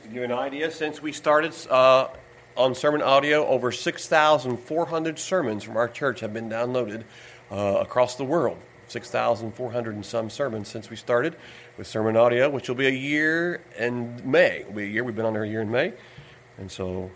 To give you an idea, since we started on Sermon Audio, over 6,400 sermons from our church have been downloaded across the world. 6,400 and some sermons since we started with Sermon Audio, which will be a year in May. It'll be a year. We've been on there a year in May. And so,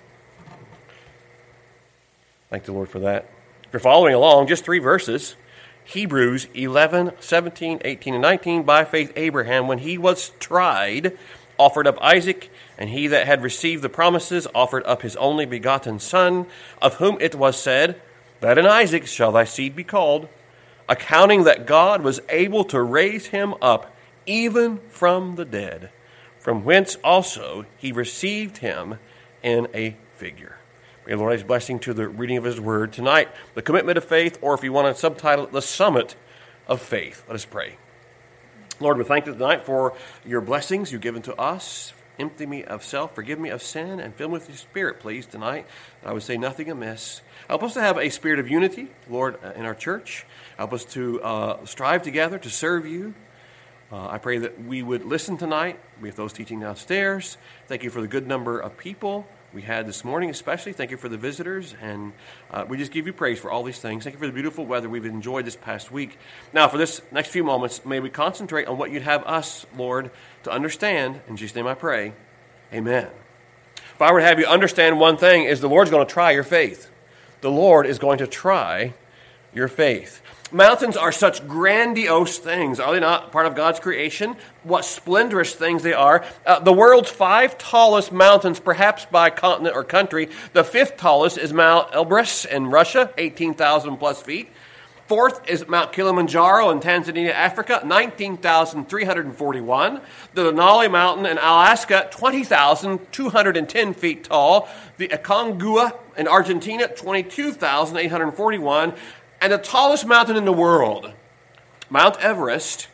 thank the Lord for that. If you're following along, just 3 verses. Hebrews 11, 17, 18, and 19. By faith Abraham, when he was tried, offered up Isaac, and he that had received the promises offered up his only begotten son, of whom it was said, that in Isaac shall thy seed be called, accounting that God was able to raise him up even from the dead, from whence also he received him in a figure. May the Lord add his blessing to the reading of his word tonight, the commitment of faith, or if you want to subtitle it, the summit of faith. Let us pray. Lord, we thank you tonight for your blessings you've given to us. Empty me of self, forgive me of sin, and fill me with your Spirit, please, tonight. I would say nothing amiss. Help us to have a spirit of unity, Lord, in our church. Help us to strive together to serve you. I pray that we would listen tonight. We have those teaching downstairs. Thank you for the good number of people we had this morning especially. Thank you for the visitors, and we just give you praise for all these things. Thank you for the beautiful weather we've enjoyed this past week. Now, for this next few moments, may we concentrate on what you'd have us, Lord, to understand. In Jesus' name I pray, amen. If I were to have you understand one thing, is the Lord's going to try your faith. The Lord is going to try your faith. Mountains are such grandiose things, are they not? Part of God's creation. What splendorous things they are. The world's 5 tallest mountains, perhaps by continent or country. The 5th tallest is Mount Elbrus in Russia, 18,000 plus feet. 4th is Mount Kilimanjaro in Tanzania, Africa, 19,341. The Denali Mountain in Alaska, 20,210 feet tall. The Aconcagua in Argentina, 22,841. And the tallest mountain in the world, Mount Everest,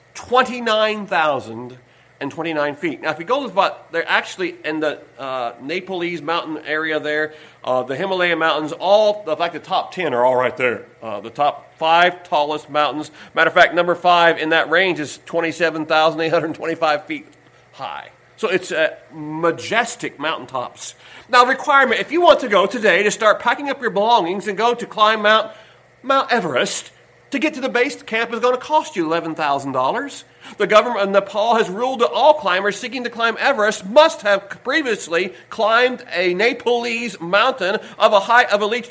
29,029 feet. Now, if you go to the spot, they're actually in the Nepalese mountain area there, the Himalaya mountains, all, like the top 10 are all right there. The top 5 tallest mountains. Matter of fact, number 5 in that range is 27,825 feet high. So it's majestic mountaintops. Now, requirement, if you want to go today to start packing up your belongings and go to climb Mount Everest, to get to the base camp is going to cost you $11,000. The government of Nepal has ruled that all climbers seeking to climb Everest must have previously climbed a Nepalese mountain of a height of at least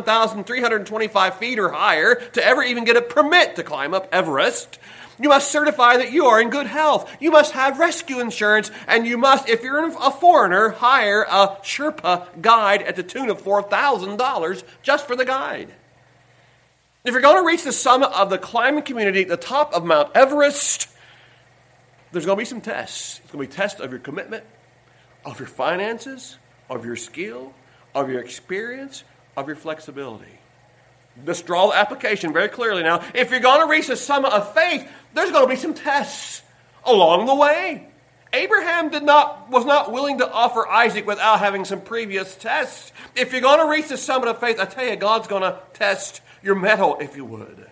21,325 feet or higher to ever even get a permit to climb up Everest. You must certify that you are in good health. You must have rescue insurance, and you must, if you're a foreigner, hire a Sherpa guide at the tune of $4,000 just for the guide. If you're going to reach the summit of the climbing community, the top of Mount Everest, there's going to be some tests. It's going to be tests of your commitment, of your finances, of your skill, of your experience, of your flexibility. Just draw the application very clearly now. If you're going to reach the summit of faith, there's going to be some tests along the way. Abraham was not willing to offer Isaac without having some previous tests. If you're going to reach the summit of faith, I tell you, God's going to test your mettle, if you would.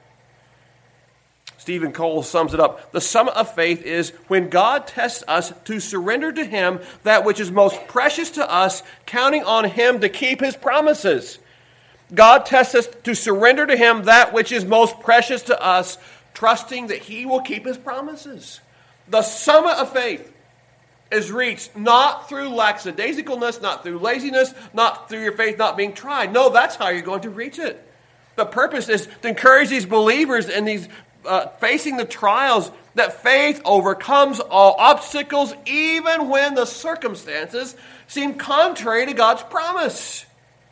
Stephen Cole sums it up. The summit of faith is when God tests us to surrender to Him that which is most precious to us, counting on Him to keep His promises. God tests us to surrender to Him that which is most precious to us, trusting that He will keep His promises. The summit of faith is reached not through lackadaisicalness, not through laziness, not through your faith not being tried. No, that's how you're going to reach it. The purpose is to encourage these believers in these facing the trials that faith overcomes all obstacles, even when the circumstances seem contrary to God's promise.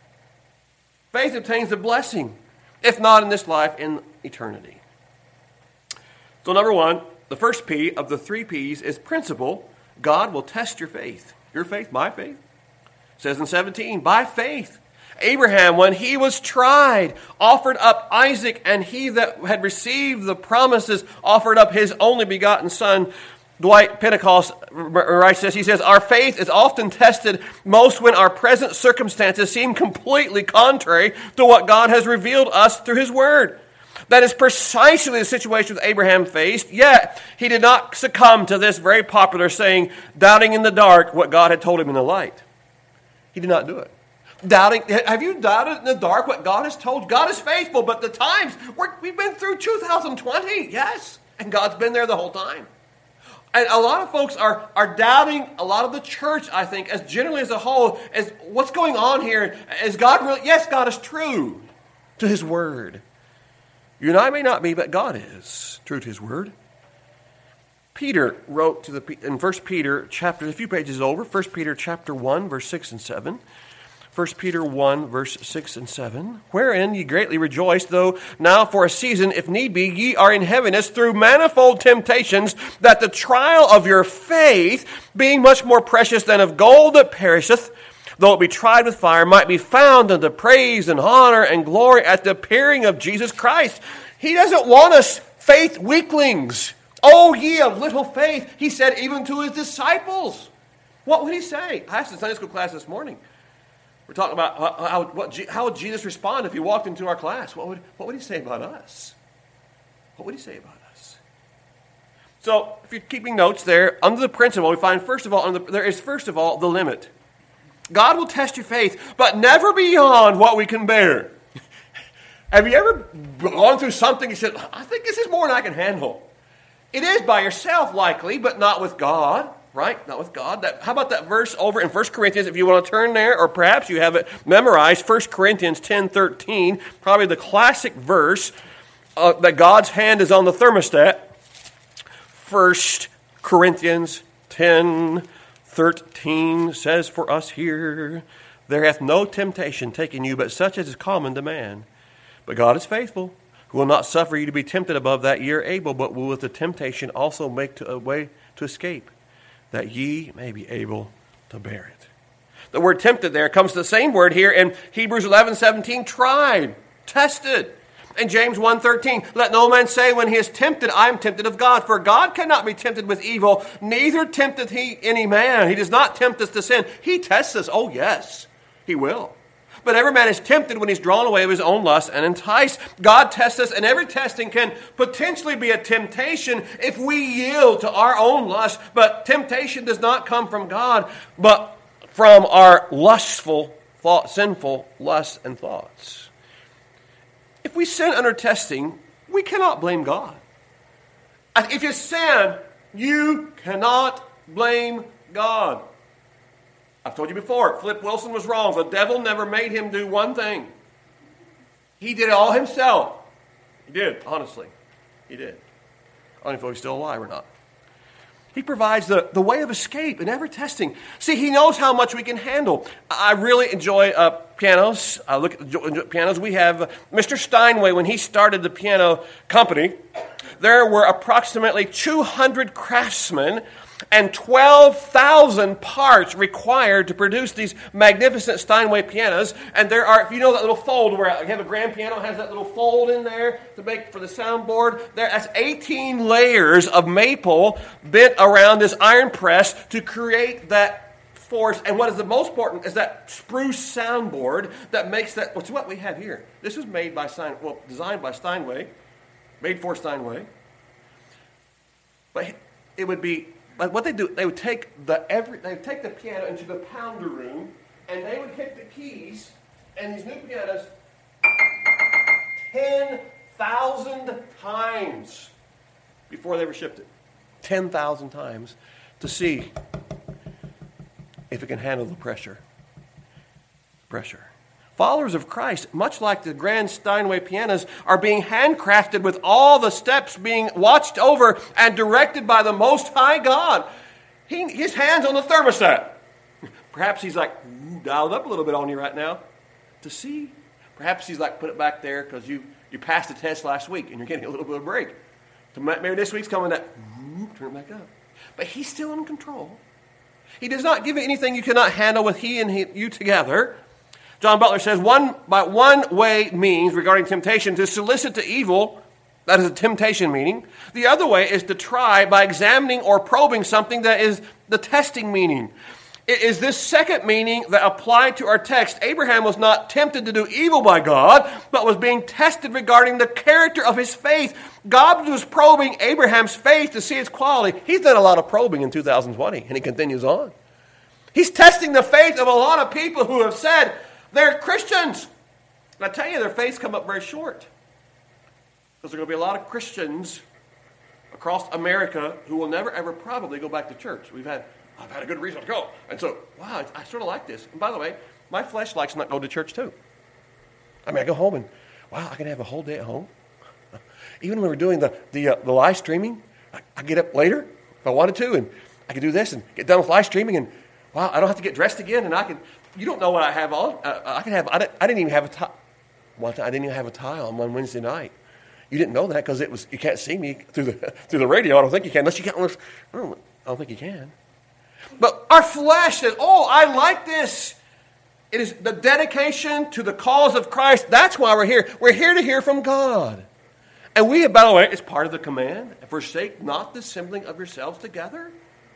Faith obtains the blessing, if not in this life, in eternity. So number 1, the first P of the 3 Ps is principle. God will test your faith. Your faith, my faith. It says in 17, by faith, Abraham, when he was tried, offered up Isaac, and he that had received the promises offered up his only begotten son. Dwight Pentecost writes this. He says, our faith is often tested most when our present circumstances seem completely contrary to what God has revealed us through His Word. That is precisely the situation that Abraham faced, yet he did not succumb to this very popular saying, doubting in the dark what God had told him in the light. He did not do it. Have you doubted in the dark what God has told? God is faithful, but the times, we've been through 2020, yes, and God's been there the whole time. And a lot of folks are doubting a lot of the church, I think, as generally as a whole, as what's going on here. Is God really? Yes, God is true to His Word. You and I may not be, but God is true to His Word. Peter wrote in 1 Peter chapter, a few pages over, 1 Peter chapter 1, verse 6 and 7. 1 Peter 1, verse 6 and 7, wherein ye greatly rejoice, though now for a season, if need be, ye are in heaviness through manifold temptations, that the trial of your faith, being much more precious than of gold that perisheth, though it be tried with fire, might be found unto praise and honor and glory at the appearing of Jesus Christ. He doesn't want us faith weaklings. Oh, ye of little faith, He said even to His disciples. What would He say? I asked in Sunday school class this morning. We're talking about how would Jesus respond if He walked into our class? What would He say about us? What would He say about us? So, if you're keeping notes there, under the principle, we find there is first of all the limit. God will test your faith, but never beyond what we can bear. Have you ever gone through something and said, I think this is more than I can handle? It is by yourself likely, but not with God. Right? Not with God. How about that verse over in 1 Corinthians, if you want to turn there, or perhaps you have it memorized, 1 Corinthians 10:13, probably the classic verse that God's hand is on the thermostat. 1 Corinthians 10:13 says for us here, there hath no temptation taken you, but such as is common to man. But God is faithful, who will not suffer you to be tempted above that ye are able, but will with the temptation also make a way to escape, that ye may be able to bear it. The word tempted there comes the same word here in Hebrews 11:17, tried, tested. In James 1:13, let no man say when he is tempted, I am tempted of God. For God cannot be tempted with evil, neither tempteth He any man. He does not tempt us to sin. He tests us. Oh yes, He will. But every man is tempted when he's drawn away of his own lust and enticed. God tests us, and every testing can potentially be a temptation if we yield to our own lust. But temptation does not come from God, but from our sinful lusts and thoughts. If we sin under testing, we cannot blame God. If you sin, you cannot blame God. I've told you before, Flip Wilson was wrong. The devil never made him do one thing. He did it all himself. He did, honestly. He did. I don't know if he's still alive or not. He provides the way of escape in every testing. See, He knows how much we can handle. I really enjoy pianos. I look at pianos. We have Mr. Steinway, when he started the piano company, there were approximately 200 craftsmen and 12,000 parts required to produce these magnificent Steinway pianos. And there are, if you know that little fold where you have a grand piano, has that little fold in there to make for the soundboard. That's 18 layers of maple bent around this iron press to create that force. And what is the most important is that spruce soundboard that makes that, which is what we have here. This was made by designed by Steinway, made for Steinway. But it would be, like what they do, they would take the piano into the pounder room, and they would hit the keys, and these new pianos 10,000 times before they were shipped it. 10,000 times to see if it can handle the pressure. Followers of Christ, much like the grand Steinway pianos, are being handcrafted with all the steps being watched over and directed by the Most High God. His hand's on the thermostat. Perhaps He's like dialed up a little bit on you right now to see. Perhaps He's like, put it back there because you passed the test last week and you're getting a little bit of a break. So maybe this week's coming that, turn it back up. But He's still in control. He does not give you anything you cannot handle with He and you together. John Butler says, one way means, regarding temptation, to solicit to evil. That is a temptation meaning. The other way is to try by examining or probing something. That is the testing meaning. is this second meaning that applied to our text. Abraham was not tempted to do evil by God, but was being tested regarding the character of his faith. God was probing Abraham's faith to see its quality. He's done a lot of probing in 2020, and he continues on. He's testing the faith of a lot of people who have said they're Christians. And I tell you, their faith's come up very short. Because there are going to be a lot of Christians across America who will never, ever probably go back to church. I've had a good reason to go. And so, wow, I sort of like this. And by the way, my flesh likes not go to church too. I mean, I go home and, wow, I can have a whole day at home. Even when we're doing the live streaming, I get up later if I wanted to, and I can do this and get done with live streaming, and wow, I don't have to get dressed again, and you don't know what I have on. I didn't even have a tie. One time I didn't even have a tie on one Wednesday night. You didn't know that because you can't see me through the radio. I don't think you can, unless you can't. I don't think you can. But our flesh says, oh, I like this. It is the dedication to the cause of Christ. That's why we're here. We're here to hear from God. And we, by the way, it's part of the command, forsake not the assembling of yourselves together.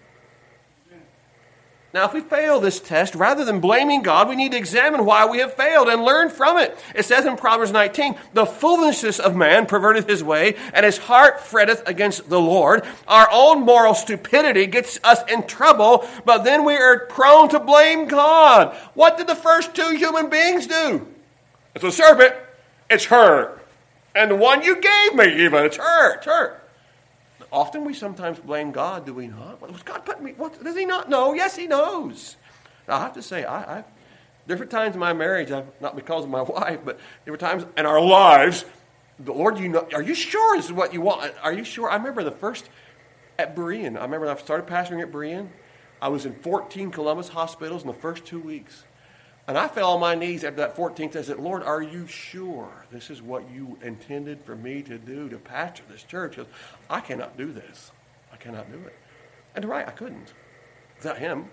Now, if we fail this test, rather than blaming God, we need to examine why we have failed and learn from it. It says in Proverbs 19, the foolishness of man perverteth his way, and his heart fretteth against the Lord. Our own moral stupidity gets us in trouble, but then we are prone to blame God. What did the first two human beings do? It's a serpent. It's her. And the one you gave me even, it's her. It's her. Often we sometimes blame God, do we not? Was God putting me? What, does he not know? Yes, he knows. Now, I have to say, I different times in my marriage, not because of my wife, but there were times in our lives, the Lord, are you sure this is what you want? Are you sure? I remember the first at Berean. I remember I started pastoring at Berean. I was in 14 Columbus hospitals in the first 2 weeks. And I fell on my knees after that 14th. I said, Lord, are you sure this is what you intended for me to do, to pastor this church? Because I cannot do this. I cannot do it. And right, I couldn't without him.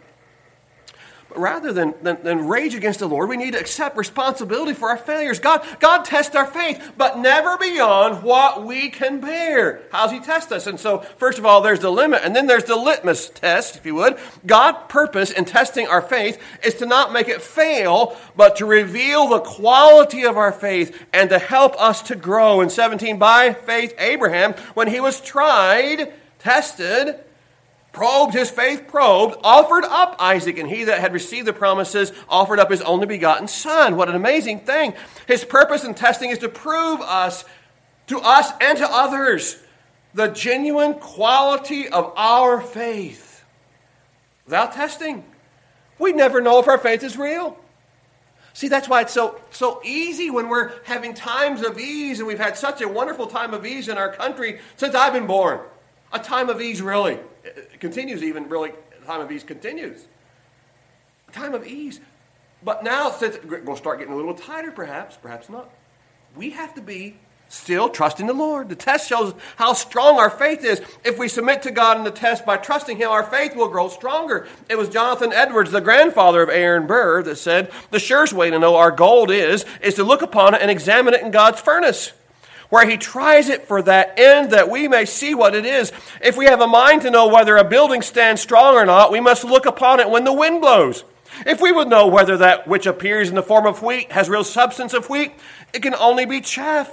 But rather than rage against the Lord, we need to accept responsibility for our failures. God tests our faith, but never beyond what we can bear. How does he test us? And so, first of all, there's the limit, and then there's the litmus test, if you would. God's purpose in testing our faith is to not make it fail, but to reveal the quality of our faith and to help us to grow. In 17, by faith, Abraham, when he was tried, tested, his faith probed, offered up Isaac, and he that had received the promises offered up his only begotten son. What an amazing thing. His purpose in testing is to prove to us and to others, the genuine quality of our faith. Without testing, we never know if our faith is real. See, that's why it's so easy when we're having times of ease, and we've had such a wonderful time of ease in our country since I've been born. A time of ease, really. It continues even, really, a time of ease continues. A time of ease. But now, since we'll start getting a little tighter, perhaps not. We have to be still trusting the Lord. The test shows how strong our faith is. If we submit to God in the test by trusting him, our faith will grow stronger. It was Jonathan Edwards, the grandfather of Aaron Burr, that said, the surest way to know our gold is to look upon it and examine it in God's furnace, where he tries it for that end, that we may see what it is. If we have a mind to know whether a building stands strong or not, we must look upon it when the wind blows. If we would know whether that which appears in the form of wheat has real substance of wheat, it can only be chaff,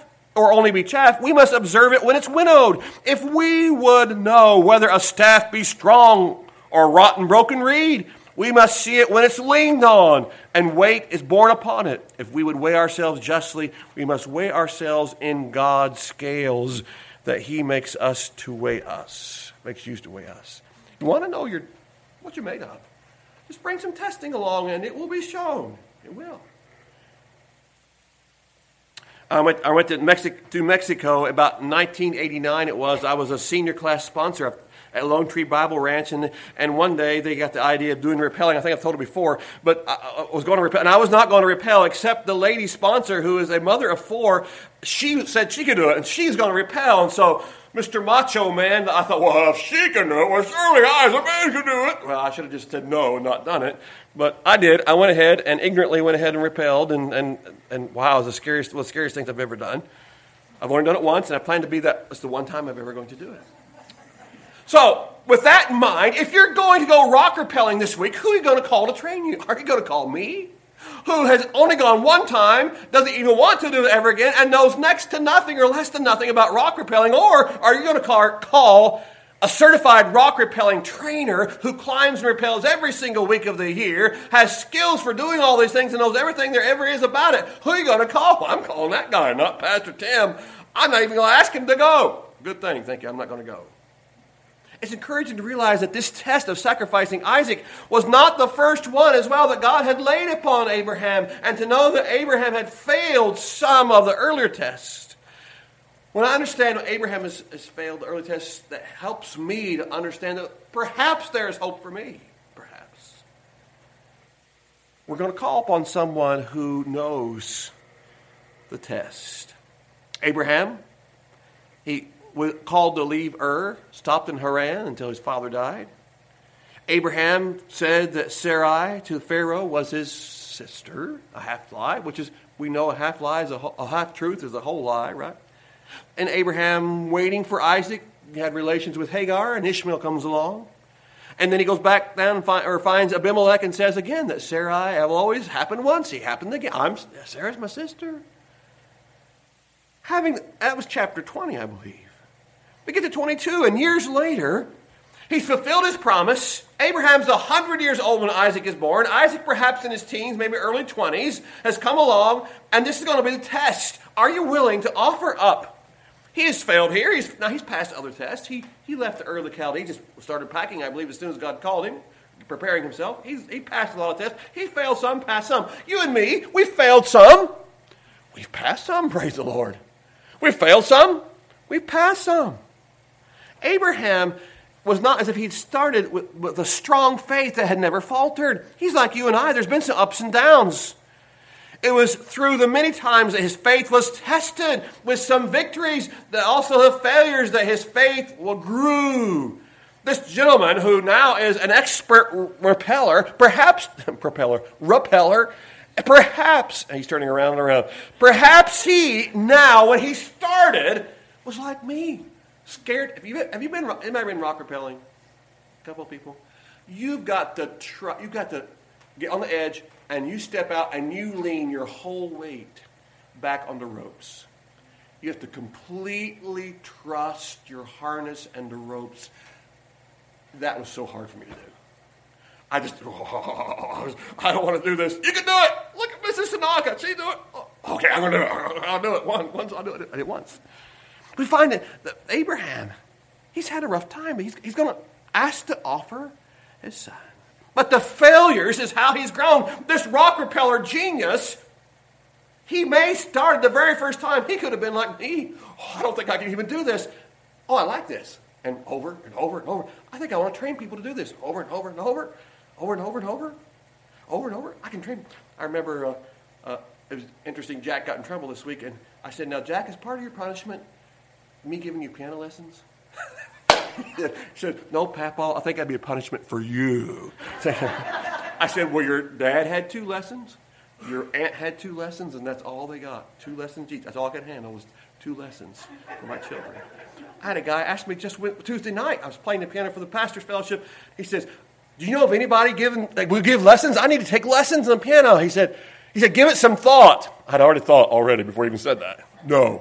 we must observe it when it's winnowed. If we would know whether a staff be strong or rotten broken reed, we must see it when it's leaned on, and weight is borne upon it. If we would weigh ourselves justly, we must weigh ourselves in God's scales, that he makes us to weigh us, makes use to weigh us. You want to know what you're made of? Just bring some testing along, and it will be shown. It will. I went to Mexico about 1989. It was. I was a senior class sponsor at Lone Tree Bible Ranch, and one day they got the idea of doing rappelling. I think I've told it before, but I was going to rappel, and I was not going to rappel except the lady sponsor, who is a mother of 4. She said she could do it, and she's going to rappel, and so Mr. Macho Man, I thought, well, if she can do it, well, surely I as a man can do it. Well, I should have just said no and not done it, but I did. I went ahead and ignorantly went ahead and rappelled, and wow, it was one of the scariest things I've ever done. I've only done it once, and I plan to be that's the one time I'm ever going to do it. So, with that in mind, if you're going to go rock rappelling this week, who are you going to call to train you? Are you going to call me, who has only gone one time, doesn't even want to do it ever again, and knows next to nothing or less than nothing about rock rappelling? Or are you going to call a certified rock rappelling trainer who climbs and rappels every single week of the year, has skills for doing all these things, and knows everything there ever is about it? Who are you going to call? I'm calling that guy, not Pastor Tim. I'm not even going to ask him to go. Good thing. Thank you. I'm not going to go. It's encouraging to realize that this test of sacrificing Isaac was not the first one as well that God had laid upon Abraham, and to know that Abraham had failed some of the earlier tests. When I understand that Abraham has failed the early tests, that helps me to understand that perhaps there is hope for me. Perhaps. We're going to call upon someone who knows the test. Abraham, he was called to leave Ur, stopped in Haran until his father died. Abraham said that Sarai to Pharaoh was his sister, a half-lie, which is, we know a half-lie is a half-truth is a whole lie, right? And Abraham, waiting for Isaac, had relations with Hagar, and Ishmael comes along. And then he goes back down and finds Abimelech and says again that Sarai have always happened once. He happened again. Sarah's my sister. That was chapter 20, I believe. We get to 22, and years later, he's fulfilled his promise. Abraham's 100 years old when Isaac is born. Isaac, perhaps in his teens, maybe early 20s, has come along, and this is going to be the test. Are you willing to offer up? He has failed here. He's passed other tests. He left Ur of the Chaldees, just started packing, I believe, as soon as God called him, preparing himself. He passed a lot of tests. He failed some, passed some. You and me, we failed some. We've passed some, praise the Lord. We've failed some. We've passed some. Abraham was not as if he'd started with a strong faith that had never faltered. He's like you and I. There's been some ups and downs. It was through the many times that his faith was tested with some victories, that also the failures, that his faith grew. This gentleman, who now is an expert rappeller, perhaps, and he's turning around and around, perhaps he now, when he started, was like me. Scared. Have you been? Anybody been rock rappelling? A couple of people. You've got to get on the edge, and you step out, and you lean your whole weight back on the ropes. You have to completely trust your harness and the ropes. That was so hard for me to do. I don't want to do this. You can do it. Look at Mrs. Tanaka. She do it. Okay, I'm going to do it. I'll do it once. I'll do it. I did it once. We find that Abraham, he's had a rough time. He's going to ask to offer his son. But the failures is how he's grown. This rock rappeller genius, he may start the very first time. He could have been like me. I don't think I can even do this. I like this. And over and over and over. I think I want to train people to do this. Over and over and over. Over and over and over. Over and over. I can train. I remember it was interesting. Jack got in trouble this week. And I said, now, Jack, as part of your punishment, me giving you piano lessons? He said, no, Papa, I think that'd be a punishment for you. I said, well, your dad had 2 lessons, your aunt had 2 lessons, and that's all they got. 2 lessons each. That's all I could handle was 2 lessons for my children. I had a guy ask me just Tuesday night. I was playing the piano for the pastor's fellowship. He says, do you know of anybody will give lessons? I need to take lessons on the piano. He said, give it some thought. I'd already thought before he even said that. No.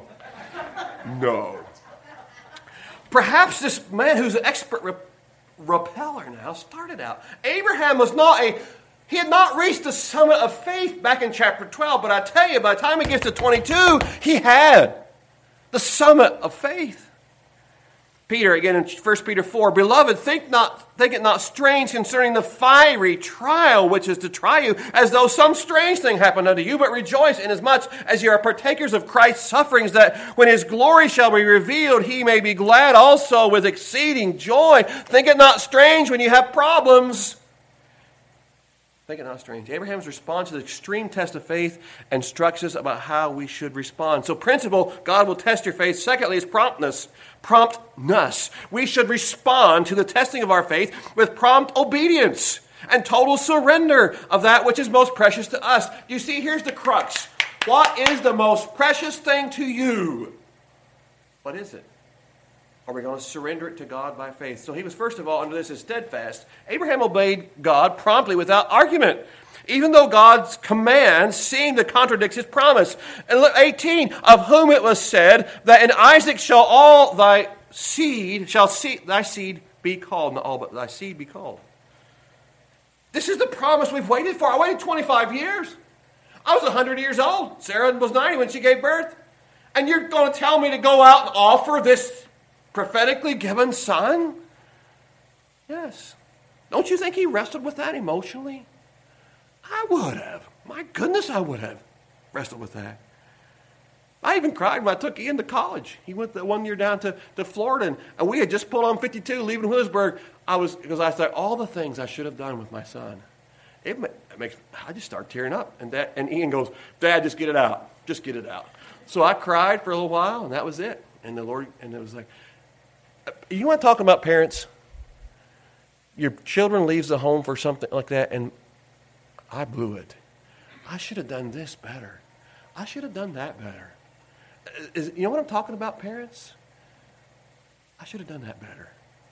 Perhaps this man who's an expert rappeller now started out. Abraham was he had not reached the summit of faith back in chapter 12, but I tell you, by the time he gets to 22, he had the summit of faith. Peter, again in 1 Peter 4, beloved, think it not strange concerning the fiery trial which is to try you, as though some strange thing happened unto you, but rejoice inasmuch as you are partakers of Christ's sufferings, that when his glory shall be revealed, he may be glad also with exceeding joy. Think it not strange when you have problems. Think it not strange. Abraham's response to the extreme test of faith instructs us about how we should respond. So principle, God will test your faith. Secondly, is promptness. We should respond to the testing of our faith with prompt obedience and total surrender of that which is most precious to us. You see, here's the crux. What is the most precious thing to you? What is it? Or are we going to surrender it to God by faith? So he was, first of all, under this as steadfast. Abraham obeyed God promptly without argument, even though God's command seemed to contradict his promise. And look, 18, of whom it was said that in Isaac shall all thy seed, thy seed be called, not all, but thy seed be called. This is the promise we've waited for. I waited 25 years. I was 100 years old. Sarah was 90 when she gave birth. And you're going to tell me to go out and offer this prophetically given son? Yes. Don't you think he wrestled with that emotionally? I would have. My goodness, I would have wrestled with that. I even cried when I took Ian to college. He went the 1 year down to Florida, and we had just pulled on 52, leaving Williamsburg. Because I thought, all the things I should have done with my son. I just start tearing up. And Ian goes, Dad, just get it out. Just get it out. So I cried for a little while, and that was it. And it was like, you want to talk about parents? Your children leaves the home for something like that, and I blew it. I should have done this better. I should have done that better. You know what I'm talking about, parents? I should have done that better.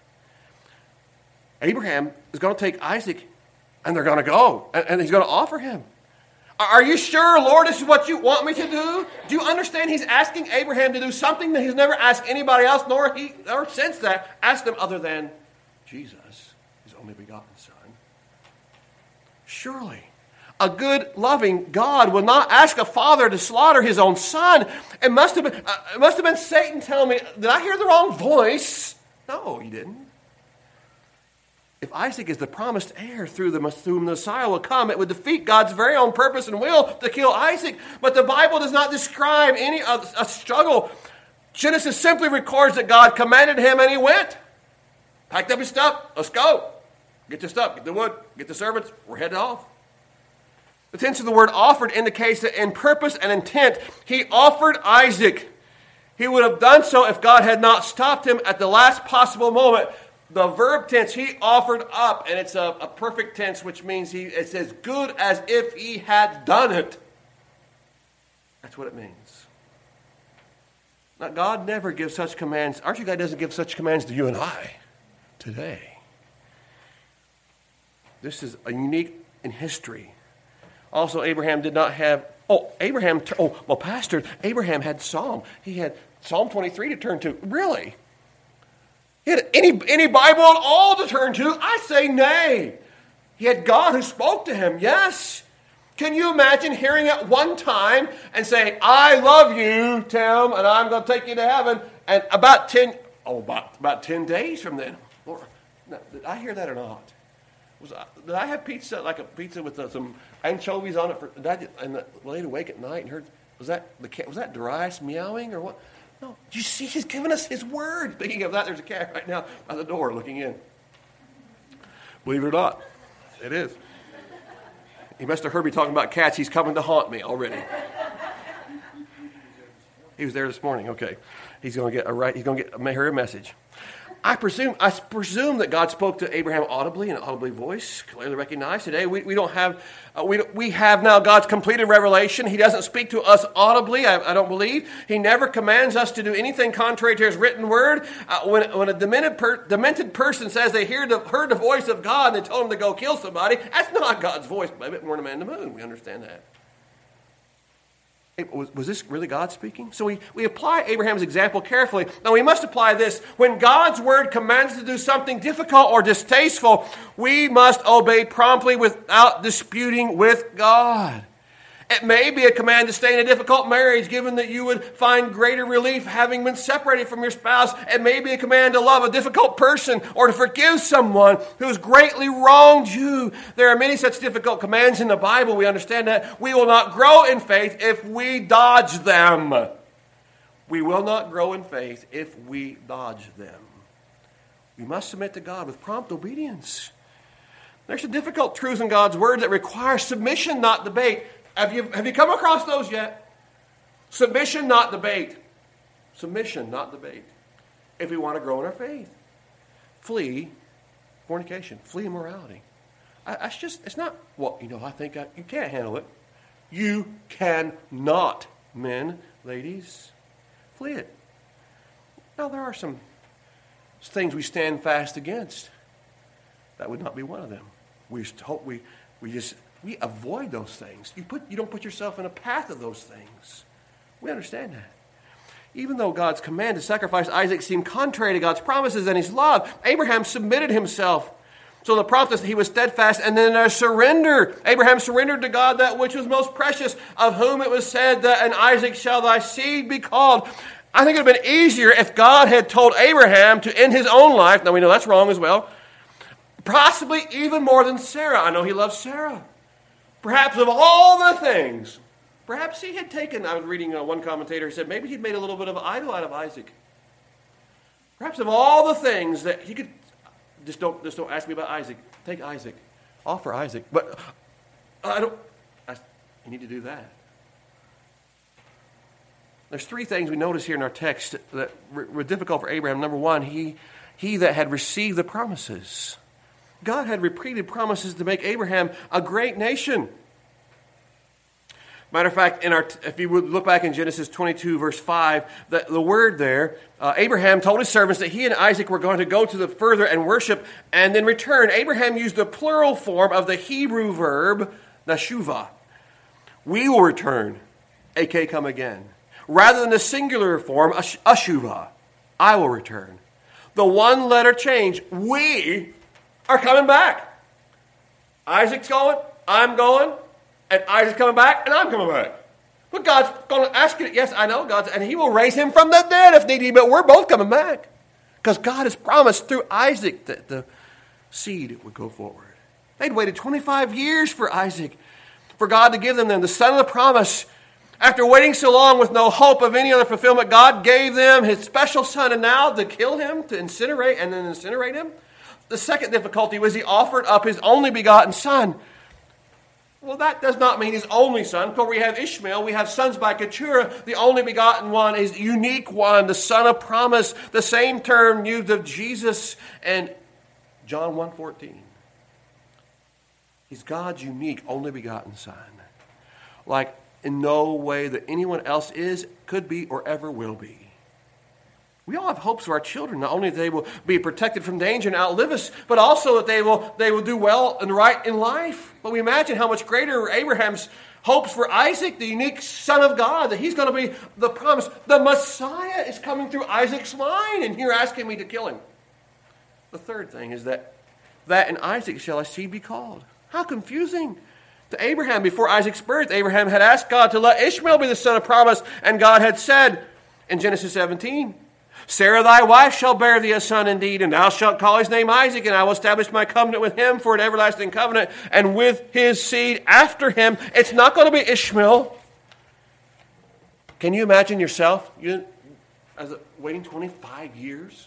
Abraham is going to take Isaac, and they're going to go, and he's going to offer him. Are you sure, Lord, this is what you want me to do? Do you understand he's asking Abraham to do something that he's never asked anybody else, nor since that asked him other than Jesus, his only begotten Son? Surely, a good, loving God would not ask a father to slaughter his own son. It must have been Satan telling me, did I hear the wrong voice? No, he didn't. If Isaac is the promised heir through the Messiah will come, it would defeat God's very own purpose and will to kill Isaac. But the Bible does not describe any a struggle. Genesis simply records that God commanded him and he went. Packed up his stuff. Let's go. Get the stuff. Get the wood. Get the servants. We're heading off. The tense of the word offered indicates that in purpose and intent, he offered Isaac. He would have done so if God had not stopped him at the last possible moment. The verb tense, he offered up, and it's a perfect tense, which means it's as good as if he had done it. That's what it means. Now, God never gives such commands. Aren't you God doesn't give such commands to you and I today? This is a unique in history. Also, Abraham did not have, Pastor, Abraham had Psalm. He had Psalm 23 to turn to. Really? He had any Bible at all to turn to? I say nay. He had God who spoke to him, yes. Can you imagine hearing it one time and saying, I love you, Tim, and I'm going to take you to heaven? And about 10 days from then, Lord, did I hear that or not? Did I have pizza, like a pizza with some anchovies on it? And the lady awake at night and heard, was that Darius meowing or what? No, you see, he's given us his word. Speaking of that, there's a cat right now by the door looking in. Believe it or not, it is. He must have heard me talking about cats. He's coming to haunt me already. He was there this morning. Okay, he's going to get her a message. I presume that God spoke to Abraham audibly, in an audibly voice, clearly recognized. Today we have now God's completed revelation. He doesn't speak to us audibly, I don't believe. He never commands us to do anything contrary to his written word. When a demented person says they heard the voice of God and they told him to go kill somebody, that's not God's voice. Maybe more than a man in the moon. We understand that. Was this really God speaking? So we apply Abraham's example carefully. Now we must apply this. When God's word commands us to do something difficult or distasteful, we must obey promptly without disputing with God. It may be a command to stay in a difficult marriage, given that you would find greater relief having been separated from your spouse. It may be a command to love a difficult person or to forgive someone who has greatly wronged you. There are many such difficult commands in the Bible. We understand that. We will not grow in faith if we dodge them. We will not grow in faith if we dodge them. We must submit to God with prompt obedience. There's some difficult truths in God's word that require submission, not debate. Have you come across those yet? Submission, not debate. Submission, not debate. If we want to grow in our faith. Flee fornication. Flee immorality. It's not, you can't handle it. You cannot, men, ladies. Flee it. Now, there are some things we stand fast against. That would not be one of them. We avoid those things. You don't put yourself in a path of those things. We understand that. Even though God's command to sacrifice Isaac seemed contrary to God's promises and his love, Abraham submitted himself. So the prompt is that he was steadfast, and then a surrender. Abraham surrendered to God that which was most precious, of whom it was said that in Isaac shall thy seed be called. I think it would have been easier if God had told Abraham to end his own life. Now we know that's wrong as well. Possibly even more than Sarah. I know he loved Sarah. Perhaps of all the things, perhaps he had taken, I was reading one commentator who said maybe he'd made a little bit of an idol out of Isaac. Perhaps of all the things that he could, just don't ask me about Isaac. Take Isaac. Offer Isaac. But you need to do that. There's three things we notice here in our text that were difficult for Abraham. Number one, he that had received the promises. God had repeated promises to make Abraham a great nation. Matter of fact, if you would look back in Genesis 22, verse 5, the word there, Abraham told his servants that he and Isaac were going to go to the further and worship and then return. Abraham used the plural form of the Hebrew verb, nashuvah. We will return, aka come again. Rather than the singular form, ashuvah, I will return. The one letter change, we are coming back. Isaac's going, I'm going, and Isaac's coming back, and I'm coming back. But God's going to ask you, yes, I know, and he will raise him from the dead if need be, but we're both coming back. Because God has promised through Isaac that the seed would go forward. They'd waited 25 years for Isaac, for God to give them the son of the promise. After waiting so long with no hope of any other fulfillment, God gave them his special son, and now to kill him, to incinerate, and then incinerate him. The second difficulty was he offered up his only begotten son. Well, that does not mean his only son. Because we have Ishmael, we have sons by Keturah. The only begotten one is the unique one, the son of promise. The same term used of Jesus and John 1:14. He's God's unique, only begotten son. Like in no way that anyone else is, could be, or ever will be. We all have hopes for our children, not only that they will be protected from danger and outlive us, but also that they will do well and right in life. But we imagine how much greater Abraham's hopes for Isaac, the unique son of God, that he's going to be the promise. The Messiah is coming through Isaac's line, and you're asking me to kill him. The third thing is that in Isaac shall a seed be called. How confusing. To Abraham, before Isaac's birth, Abraham had asked God to let Ishmael be the son of promise, and God had said in Genesis 17, Sarah thy wife shall bear thee a son indeed, and thou shalt call his name Isaac, and I will establish my covenant with him for an everlasting covenant, and with his seed after him. It's not going to be Ishmael. Can you imagine yourself waiting 25 years?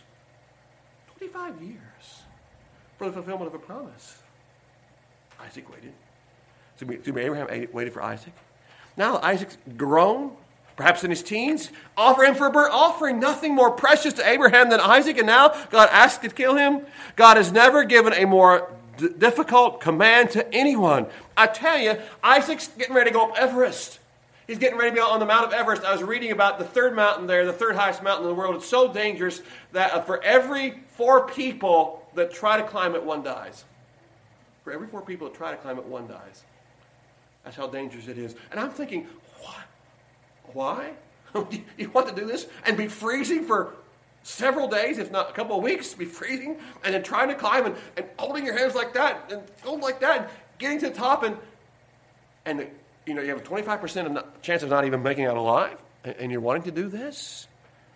25 years for the fulfillment of a promise. Isaac waited. So Abraham waited for Isaac. Now Isaac's grown, perhaps in his teens. Offer him for a burnt offering. Nothing more precious to Abraham than Isaac. And now God asks to kill him. God has never given a more difficult command to anyone. I tell you, Isaac's getting ready to go up Everest. He's getting ready to be on the Mount of Everest. I was reading about the third mountain there, the third highest mountain in the world. It's so dangerous that for every 4 people that try to climb it, 1 dies. For every 4 people that try to climb it, 1 dies. That's how dangerous it is. And I'm thinking, what? Why? You want to do this and be freezing for several days, if not a couple of weeks, be freezing, and then trying to climb and holding your hands like that and going like that, and getting to the top, and you have a 25% chance of not even making it out alive, and you're wanting to do this?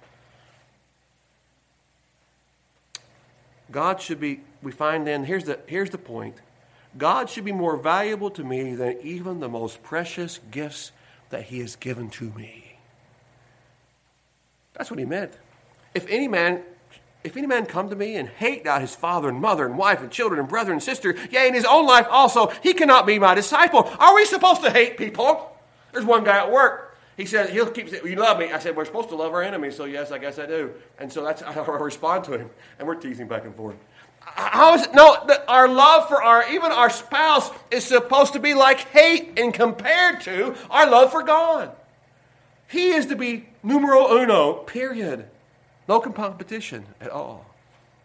God should be, we find then, here's the point. God should be more valuable to me than even the most precious gifts that he has given to me. That's what he meant. If any man come to me and hate not his father and mother and wife and children and brother and sister, yea, in his own life also, he cannot be my disciple. Are we supposed to hate people? There's one guy at work. He said, he'll keep saying, you love me. I said, we're supposed to love our enemies, so yes, I guess I do. And so that's how I respond to him. And we're teasing back and forth. How is it? No, our love for even our spouse is supposed to be like hate in compared to our love for God. He is to be numero uno, period. No competition at all.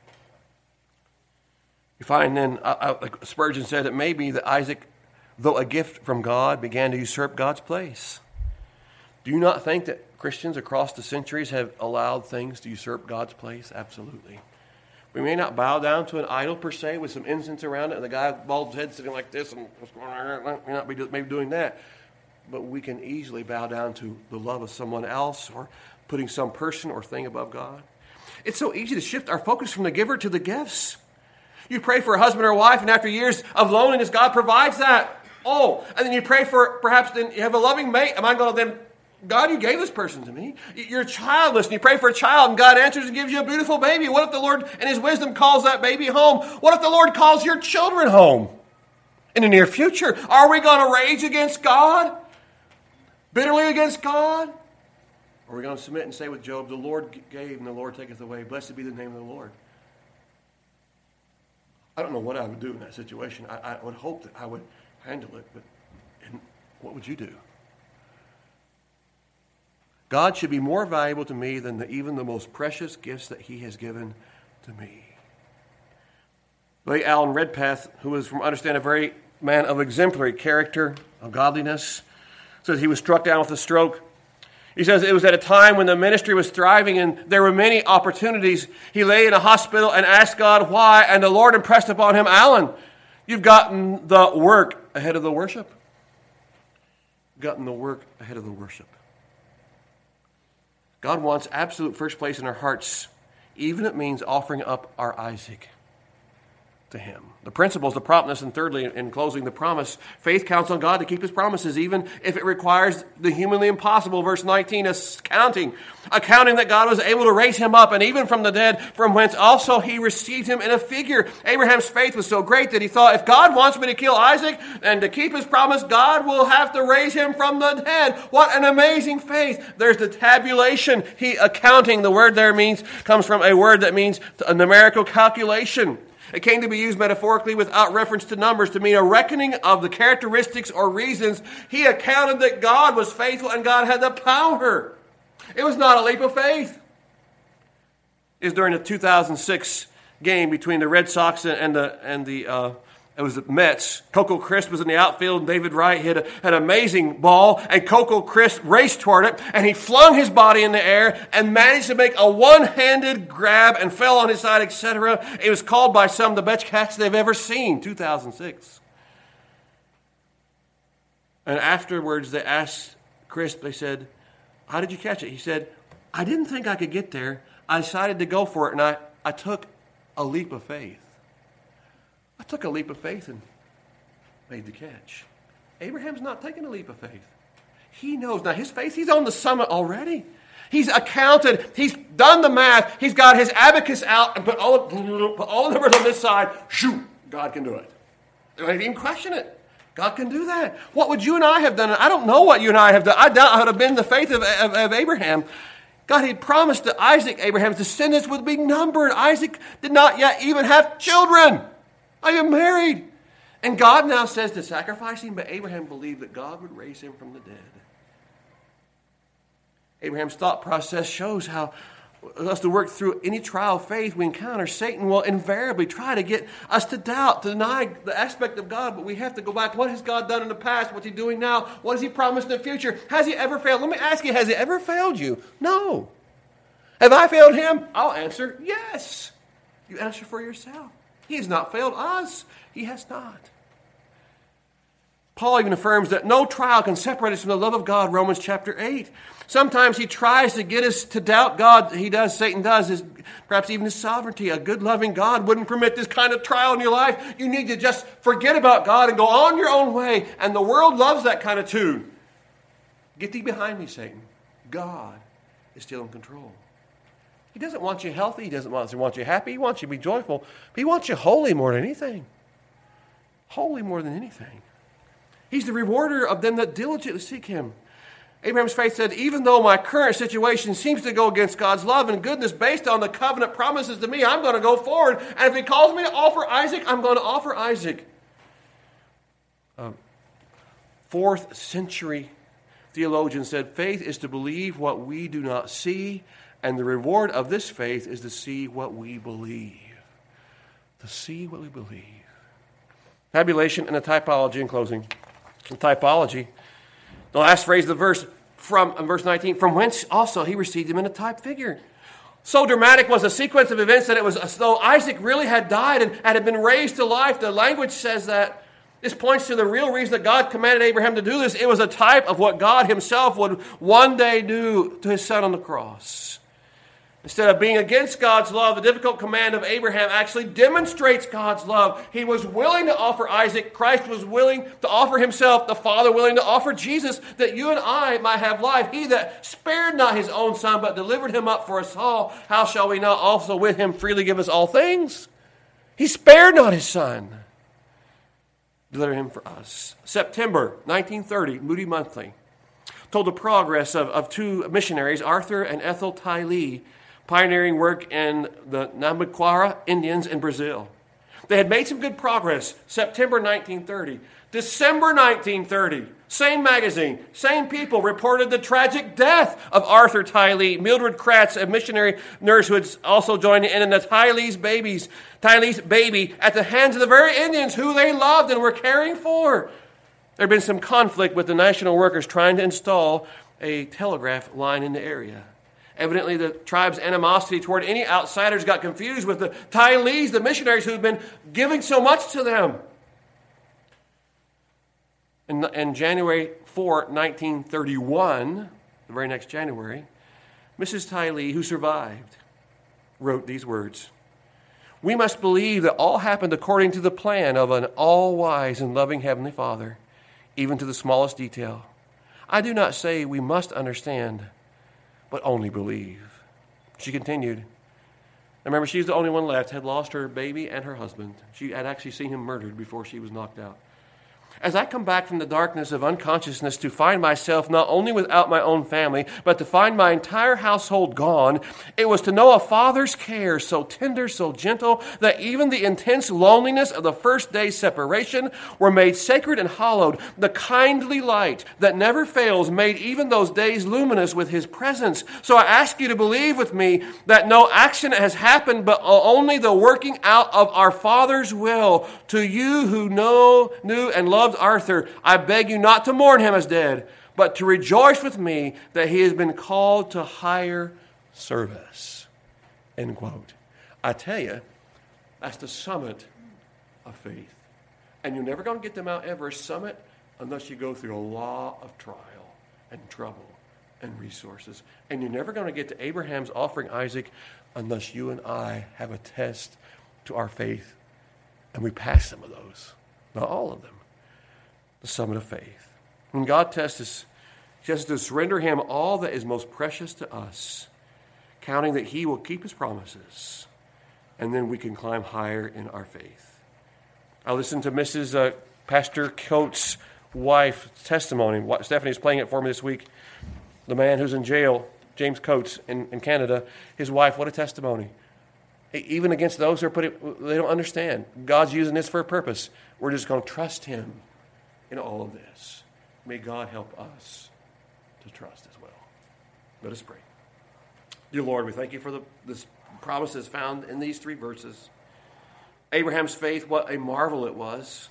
You find then, like Spurgeon said, it may be that Isaac, though a gift from God, began to usurp God's place. Do you not think that Christians across the centuries have allowed things to usurp God's place? Absolutely. We may not bow down to an idol per se with some incense around it and the guy with bald head sitting like this and what's going on, we may not be maybe doing that. But we can easily bow down to the love of someone else or putting some person or thing above God. It's so easy to shift our focus from the giver to the gifts. You pray for a husband or a wife, and after years of loneliness, God provides that. Oh, and then you pray for, perhaps then you have a loving mate. Am I going to then, God, you gave this person to me. You're childless, and you pray for a child, and God answers and gives you a beautiful baby. What if the Lord, in His wisdom, calls that baby home? What if the Lord calls your children home in the near future? Are we going to rage against God? Bitterly against God? Or are we going to submit and say with Job, the Lord gave and the Lord taketh away. Blessed be the name of the Lord. I don't know what I would do in that situation. I would hope that I would handle it, but what would you do? God should be more valuable to me than even the most precious gifts that He has given to me. Late Alan Redpath, who was, from understand, a very man of exemplary character, of godliness, says he was struck down with a stroke. He says it was at a time when the ministry was thriving and there were many opportunities. He lay in a hospital and asked God why, and the Lord impressed upon him, Alan, you've gotten the work ahead of the worship. Gotten the work ahead of the worship. God wants absolute first place in our hearts, even if it means offering up our Isaac to Him. The principles, the promptness, and thirdly, in closing, the promise. Faith counts on God to keep His promises, even if it requires the humanly impossible. Verse 19, accounting that God was able to raise him up, and even from the dead, from whence also He received him in a figure. Abraham's faith was so great that he thought, if God wants me to kill Isaac and to keep His promise, God will have to raise him from the dead. What an amazing faith. There's the tabulation. Accounting, the word there comes from a word that means a numerical calculation. It came to be used metaphorically without reference to numbers to mean a reckoning of the characteristics or reasons. He accounted that God was faithful and God had the power. It was not a leap of faith. It was during the 2006 game between the Red Sox and the Mets. Coco Crisp was in the outfield, and David Wright hit an amazing ball, and Coco Crisp raced toward it, and he flung his body in the air and managed to make a one-handed grab and fell on his side, etc. It was called by some the best catch they've ever seen, 2006. And afterwards, they asked Crisp, they said, how did you catch it? He said, I didn't think I could get there. I decided to go for it, and I took a leap of faith. I took a leap of faith and made the catch. Abraham's not taking a leap of faith. He knows now his faith, he's on the summit already. He's accounted, he's done the math, he's got his abacus out and put all the numbers on this side. Shoot, God can do it. Don't even question it. God can do that. What would you and I have done? I don't know what you and I have done. I doubt I would have been the faith of Abraham. God had promised to Isaac, Abraham's descendants would be numbered. Isaac did not yet even have children. I am married. And God now says to sacrifice him, but Abraham believed that God would raise him from the dead. Abraham's thought process shows how us to work through any trial of faith we encounter. Satan will invariably try to get us to doubt, to deny the aspect of God, but we have to go back. What has God done in the past? What's He doing now? What has He promised in the future? Has He ever failed? Let me ask you, has He ever failed you? No. Have I failed Him? I'll answer, yes. You answer for yourself. He has not failed us. He has not. Paul even affirms that no trial can separate us from the love of God, Romans chapter 8. Sometimes he tries to get us to doubt God. Satan does, perhaps even His sovereignty. A good, loving God wouldn't permit this kind of trial in your life. You need to just forget about God and go on your own way. And the world loves that kind of tune. Get thee behind me, Satan. God is still in control. He doesn't want you healthy. He doesn't want you happy. He wants you to be joyful. But He wants you holy more than anything. Holy more than anything. He's the rewarder of them that diligently seek Him. Abraham's faith said, even though my current situation seems to go against God's love and goodness based on the covenant promises to me, I'm going to go forward. And if He calls me to offer Isaac, I'm going to offer Isaac. 4th century theologian said, faith is to believe what we do not see, and the reward of this faith is to see what we believe. to see what we believe. Tabulation and the typology in closing. The typology, the last phrase of the verse, from verse 19, from whence also he received him in a type figure. So dramatic was the sequence of events that it was as though Isaac really had died and had been raised to life. The language says that. This points to the real reason that God commanded Abraham to do this. It was a type of what God himself would one day do to his son on the cross. Instead of being against God's love, the difficult command of Abraham actually demonstrates God's love. He was willing to offer Isaac. Christ was willing to offer himself. The Father willing to offer Jesus that you and I might have life. He that spared not his own son, but delivered him up for us all, how shall we not also with him freely give us all things? He spared not his son. Deliver him for us. September 1930, Moody Monthly told the progress of two missionaries, Arthur and Ethel Tylee, pioneering work in the Nhambiquara Indians in Brazil. They had made some good progress. September 1930. December 1930, same magazine, same people reported the tragic death of Arthur Tylee, Mildred Kratz, a missionary nurse who had also joined in the Tylee's baby at the hands of the very Indians who they loved and were caring for. There had been some conflict with the national workers trying to install a telegraph line in the area. Evidently, the tribe's animosity toward any outsiders got confused with the Tylees, the missionaries who had been giving so much to them. In January 4, 1931, the very next January, Mrs. Tylee, who survived, wrote these words: "We must believe that all happened according to the plan of an all-wise and loving Heavenly Father, even to the smallest detail. I do not say we must understand, but only believe." She continued. Remember, she's the only one left, had lost her baby and her husband. She had actually seen him murdered before she was knocked out. As I come back from the darkness of unconsciousness to find myself not only without my own family, but to find my entire household gone, it was to know a father's care so tender, so gentle, that even the intense loneliness of the first day's separation were made sacred and hallowed. The kindly light that never fails made even those days luminous with his presence. So I ask you to believe with me that no accident has happened, but only the working out of our Father's will. To you who knew and loved Arthur, I beg you not to mourn him as dead, but to rejoice with me that he has been called to higher service. End quote. I tell you, that's the summit of faith. And you're never going to get to Mount Everest summit unless you go through a lot of trial and trouble and resources. And you're never going to get to Abraham's offering Isaac unless you and I have a test to our faith. And we pass some of those, not all of them. The summit of faith. When God tests us, He has to surrender Him all that is most precious to us, counting that He will keep His promises, and then we can climb higher in our faith. I listened to Mrs. Pastor Coates' wife's testimony. Stephanie's playing it for me this week. The man who's in jail, James Coates in Canada, his wife, what a testimony. Even against those who are they don't understand. God's using this for a purpose. We're just going to trust Him in all of this. May God help us to trust as well. Let us pray. Dear Lord, we thank you for this promises found in these three verses. Abraham's faith, what a marvel it was.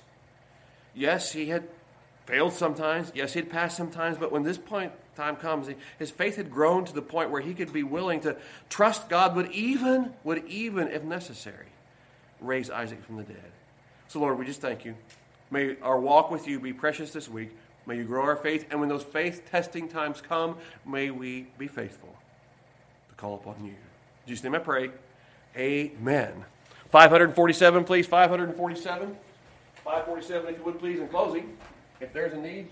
Yes, he had failed sometimes. Yes, he had passed sometimes. But when this time comes, his faith had grown to the point where he could be willing to trust God would even, if necessary, raise Isaac from the dead. So Lord, we just thank you. May our walk with you be precious this week. May you grow our faith. And when those faith testing times come, may we be faithful to call upon you. In Jesus' name I pray. Amen. 547, please. 547. 547, if you would, please, in closing. If there's a need,